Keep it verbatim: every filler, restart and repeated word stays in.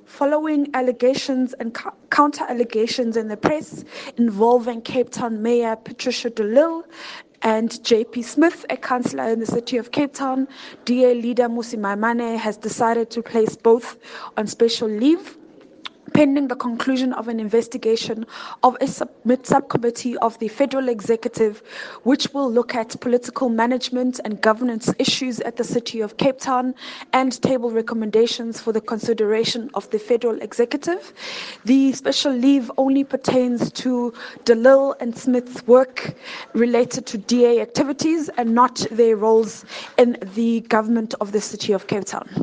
following allegations and co- counter allegations in the press involving Cape Town Mayor Patricia de Lille and J P Smith, a councillor in the city of Cape Town, D A leader Musi Maimane has decided to place both on special leave, pending the conclusion of an investigation of a submit subcommittee of the Federal Executive, which will look at political management and governance issues at the City of Cape Town and table recommendations for the consideration of the Federal Executive. The special leave only pertains to de Lille and Smith's work related to D A activities and not their roles in the government of the City of Cape Town.